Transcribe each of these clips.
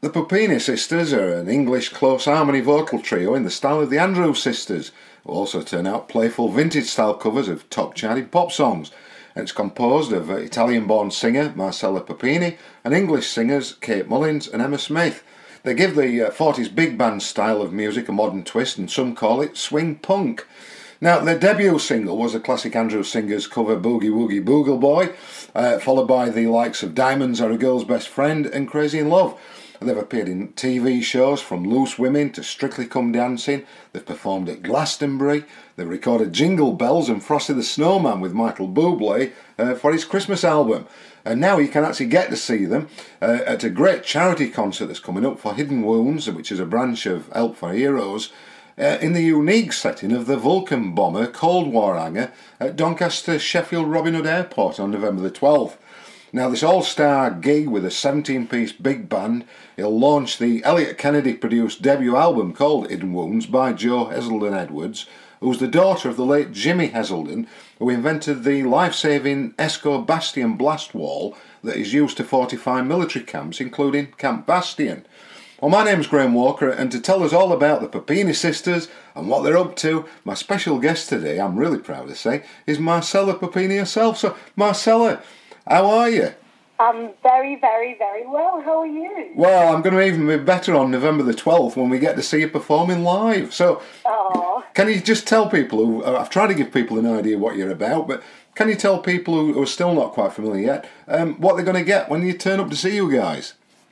The Puppini Sisters are an English close harmony vocal trio in the style of the Andrews Sisters, who also turn out playful vintage-style covers of top-charted pop songs. And it's composed of Italian-born singer Marcella Puppini and English singers Kate Mullins and Emma Smith. They give the 40s big band style of music a modern twist, and some call it swing punk. Now, their debut single was the classic Andrews Singers cover Boogie Woogie Boogle Boy, followed by the likes of Diamonds Are a Girl's Best Friend and Crazy in Love. They've appeared in TV shows from Loose Women to Strictly Come Dancing. They've performed at Glastonbury. They've recorded Jingle Bells and Frosty the Snowman with Michael Bublé for his Christmas album. And now you can actually get to see them at a great charity concert that's coming up for Hidden Wounds, which is a branch of Help for Heroes, in the unique setting of the Vulcan bomber Cold War hangar at Doncaster Sheffield Robin Hood Airport on November the 12th. Now, this all-star gig with a 17-piece big band, it'll launch the Elliot Kennedy-produced debut album called Hidden Wounds by Jo Heselden Edwards, who's the daughter of the late Jimmy Heselden, who invented the life-saving Esco Bastion blast wall that is used to fortify military camps, including Camp Bastion. Well, my name's Graham Walker, and to tell us all about the Puppini Sisters and what they're up to, my special guest today, I'm really proud to say, is Marcella Puppini herself. So, Marcella, how are you? I'm very, very, very well. How are you? Well, I'm going to even be better on November the 12th when we get to see you performing live. So, Can you just tell people who... I've tried to give people an idea what you're about, but can you tell people who are still not quite familiar yet what they're going to get when you turn up to see you guys?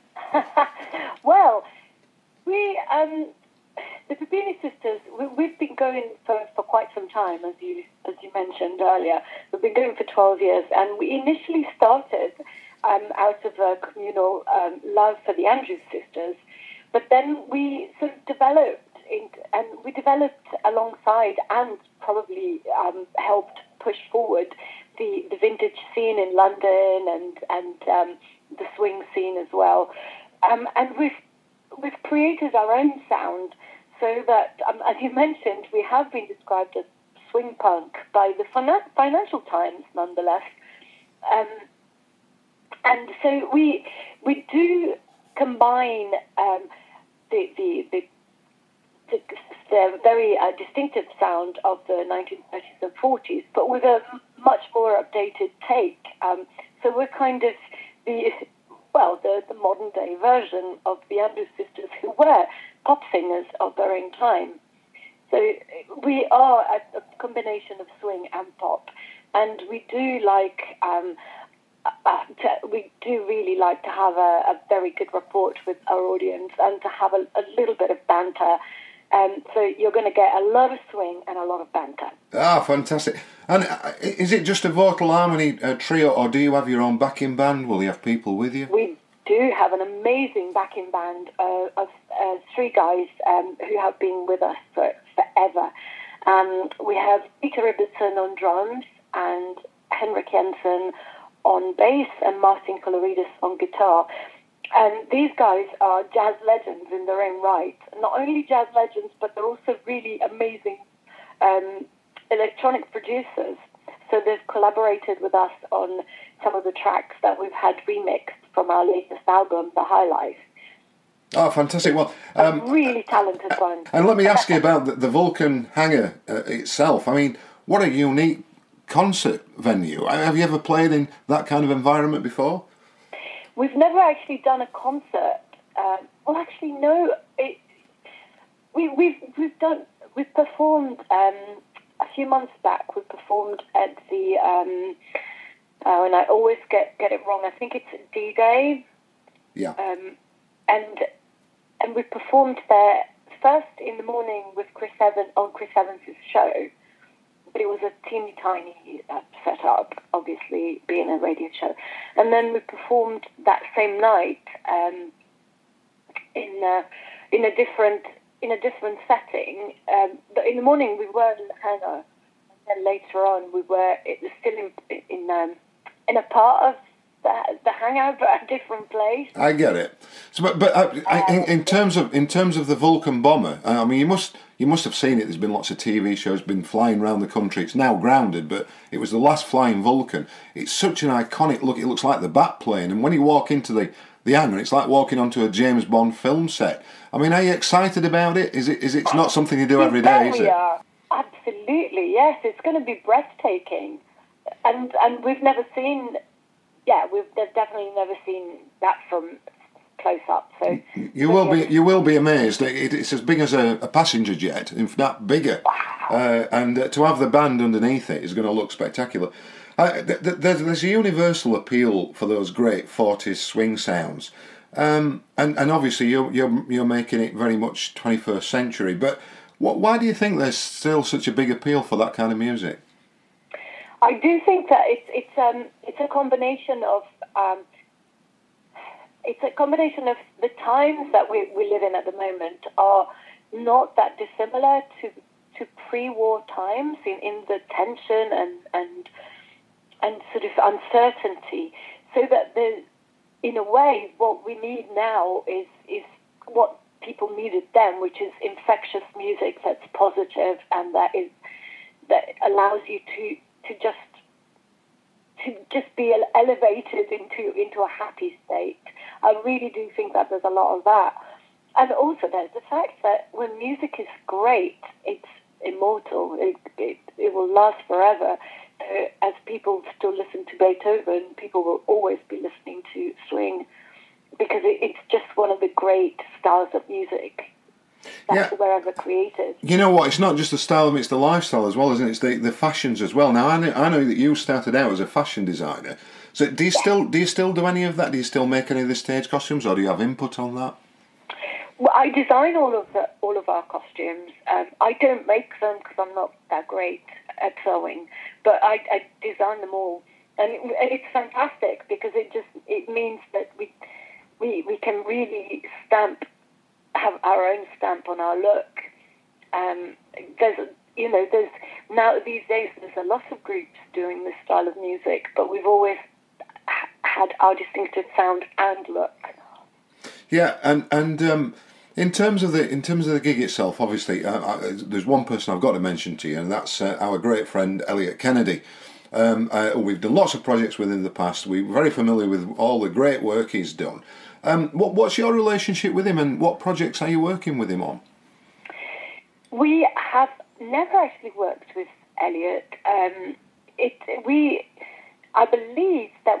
Well, we... the Puppini Sisters, we've been going for quite some time, as you mentioned earlier. We've been going for 12 years, and we initially started out of a communal love for the Andrews Sisters, but then we sort of developed alongside and probably helped push forward the vintage scene in London and the swing scene as well, and we've created our own sound. So that, as you mentioned, we have been described as swing punk by the Financial Times, nonetheless. And so we do combine the very distinctive sound of the 1930s and 40s, but with a much more updated take. So we're kind of the modern day version of the Andrews Sisters, who were pop singers of their own time. So we are a combination of swing and pop, and we do really like to have a very good rapport with our audience and to have a little bit of banter. So you're going to get a lot of swing and a lot of banter. Ah, fantastic. And is it just a vocal harmony trio, or do you have your own backing band? Will you have people with you? We do have an amazing backing band of three guys who have been with us for forever. We have Peter Ibbotson on drums and Henrik Jensen on bass and Martin Koloridis on guitar. And these guys are jazz legends in their own right. Not only jazz legends, but they're also really amazing electronic producers. So they've collaborated with us on some of the tracks that we've had remixed from our latest album, The High Life. Oh, fantastic. Well, a really talented bunch. And let me ask you about the Vulcan hangar itself. I mean, what a unique concert venue. Have you ever played in that kind of environment before? We've never actually done a concert. Well, actually, no. We've performed a few months back. We performed at the and I always get it wrong. I think it's D-Day. Yeah. And we performed there first in the morning with Chris Evans on Chris Evans' show, but it was a teeny tiny setup, obviously being a radio show. And then we performed that same night in a different setting. In the morning we were in the hangar, and then later on we were still in a part of the hangar, but a different place. I get it. So, but in terms of the Vulcan bomber, I mean, you must have seen it. There's been lots of TV shows, been flying around the country. It's now grounded, but it was the last flying Vulcan. It's such an iconic look. It looks like the Bat plane, and when you walk into the the hangar. It's like walking onto a James Bond film set. I mean, are you excited about it? It's not something you do every day, is it? We are. Absolutely, yes. It's going to be breathtaking. And we've never seen, we've definitely never seen that from close up. So you will be amazed. It's as big as a passenger jet, in fact bigger. Wow. And to have the band underneath it is going to look spectacular. There's a universal appeal for those great 40s swing sounds, and obviously you're making it very much 21st century. But why do you think there's still such a big appeal for that kind of music? I do think that it's a combination of the times that we live in at the moment are not that dissimilar to pre-war times in the tension and sort of uncertainty. So that in a way, what we need now is what people needed then, which is infectious music that's positive and that allows you to just be elevated into a happy state. I really do think that there's a lot of that. And also there's the fact that when music is great, it's immortal. It will last forever. As people still listen to Beethoven, people will always be listening to swing because it's just one of the great styles of music that were ever created. You know what? It's not just the style; it's the lifestyle as well, isn't it? It's the fashions as well. Now, I know that you started out as a fashion designer. So, do you still do any of that? Do you still make any of the stage costumes, or do you have input on that? Well, I design all of our costumes. I don't make them because I'm not that great at sewing, but I design them all, and it's fantastic because it means that we can really have our own stamp on our look. There's now these days there's a lot of groups doing this style of music, but we've always had our distinctive sound and look. Yeah, and in terms of the gig itself, obviously, there's one person I've got to mention to you, and that's our great friend Elliot Kennedy. We've done lots of projects with him in the past. We're very familiar with all the great work he's done. What's your relationship with him, and what projects are you working with him on? We have never actually worked with Elliot. I believe that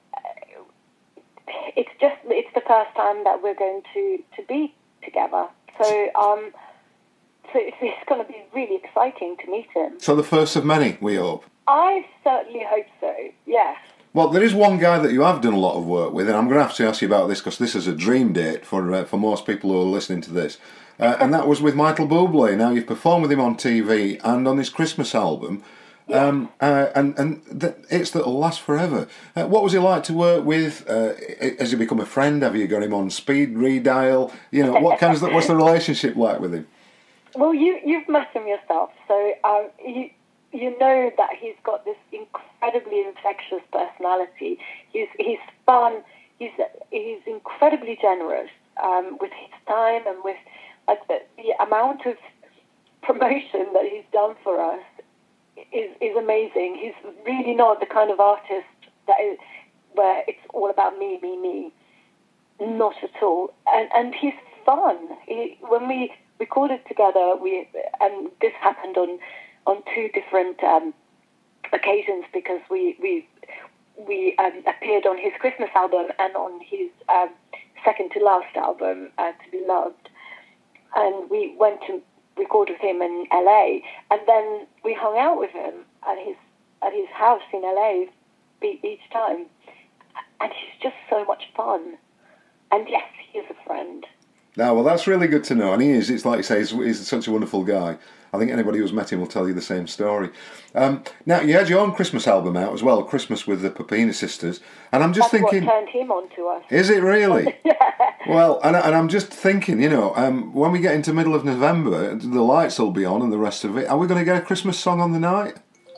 it's the first time that we're going to be together. So it's going to be really exciting to meet him. So the first of many, we hope. I certainly hope so, yes. Well, there is one guy that you have done a lot of work with, and I'm going to have to ask you about this because this is a dream date for most people who are listening to this. And that was with Michael Bublé. Now, you've performed with him on TV and on his Christmas album. Yeah. It's that'll last forever. What was it like to work with? Has he become a friend? Have you got him on speed redial? You know, what's the relationship like with him? Well, you've met him yourself, so you know that he's got this incredibly infectious personality. He's fun. He's incredibly generous with his time and with the amount of promotion that he's done for us. Is amazing. He's really not the kind of artist where it's all about me. Not at all. And he's fun. When we recorded together, and this happened on two different occasions because we appeared on his Christmas album and on his second to last album, To Be Loved, and we went to record with him in LA, and then we hung out with him at his house in LA each time, and he's just so much fun. And yes, he is a friend. Now, well, that's really good to know, and he is. It's like you say, he's such a wonderful guy. I think anybody who's met him will tell you the same story. Now, you had your own Christmas album out as well, Christmas with the Papini Sisters, and I'm just thinking, what turned him on to us. Is it really? Yeah. Well, and I'm just thinking, when we get into middle of November, the lights will be on and the rest of it. Are we going to get a Christmas song on the night?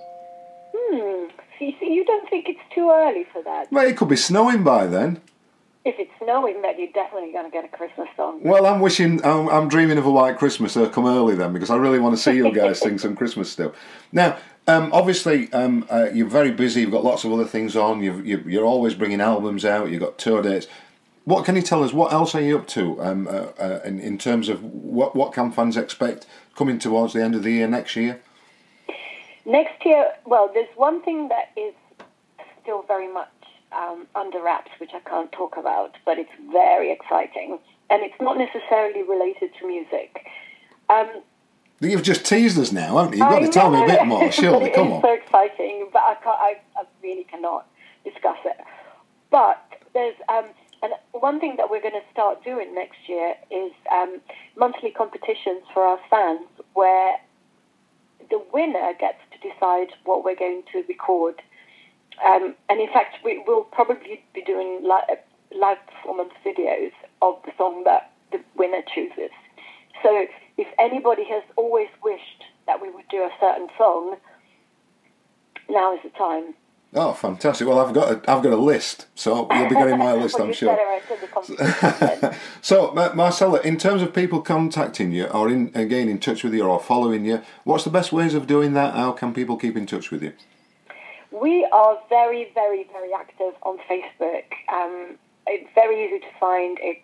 So you don't think it's too early for that? Well, it could be snowing by then. If it's snowing, then you're definitely going to get a Christmas song. Well, I'm dreaming of a white Christmas, so come early then, because I really want to see you guys sing some Christmas stuff. Now, obviously, you're very busy, you've got lots of other things on, you're always bringing albums out, you've got tour dates. What can you tell us? What else are you up to in terms of what can fans expect coming towards the end of the year next year? Next year, well, there's one thing that is still very much under wraps, which I can't talk about, but it's very exciting, and it's not necessarily related to music. You've just teased us now, haven't you? You've got to tell me a bit more, surely. Come on. It's so exciting, but I really cannot discuss it. But there's and one thing that we're going to start doing next year is monthly competitions for our fans, where the winner gets to decide what we're going to record. And in fact, we will probably be doing live performance videos of the song that the winner chooses. So if anybody has always wished that we would do a certain song, now is the time. Oh, fantastic! Well, I've got a list, so you'll be getting my list, well, I'm sure. The competition. So, Marcella, in terms of people contacting you or getting in touch with you or following you, what's the best ways of doing that? How can people keep in touch with you? We are very, very, very active on Facebook. It's very easy to find. It's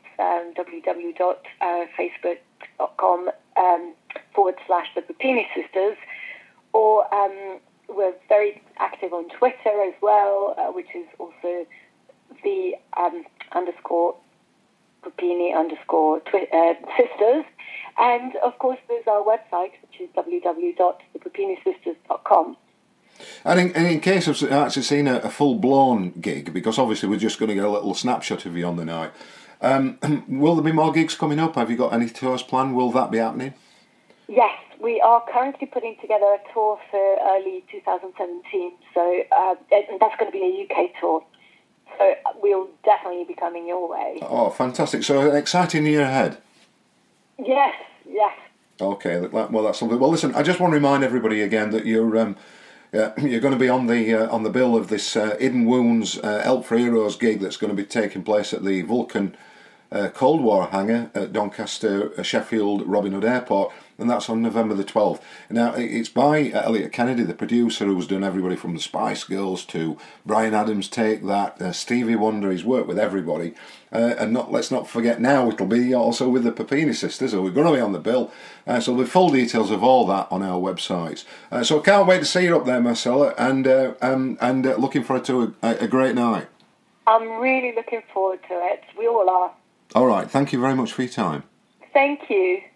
www.facebook.com/the Papini Sisters, or we're very active on Twitter as well, which is also the _Papini_sisters. And of course, there's our website, which is www.thepapinisisters.com. And in case of actually seeing a full-blown gig, because obviously we're just going to get a little snapshot of you on the night, will there be more gigs coming up? Have you got any tours planned? Will that be happening? Yes, we are currently putting together a tour for early 2017, so that's going to be a UK tour. So we'll definitely be coming your way. Oh, fantastic. So an exciting year ahead. Yes. Okay, well, that's something. Well, listen, I just want to remind everybody again that you're going to be on the bill of this Hidden Wounds Help for Heroes gig that's going to be taking place at the Vulcan Cold War hangar at Doncaster, Sheffield, Robin Hood Airport, and that's on November the 12th. Now, it's by Elliot Kennedy, the producer, who's done everybody from the Spice Girls to Bryan Adams' Take That, Stevie Wonder. He's worked with everybody. And let's not forget now, it'll be also with the Papini Sisters, who are going to be on the bill. So there'll be full details of all that on our websites. So I can't wait to see you up there, Marcella, and looking forward to a great night. I'm really looking forward to it. We all are. All right, thank you very much for your time. Thank you.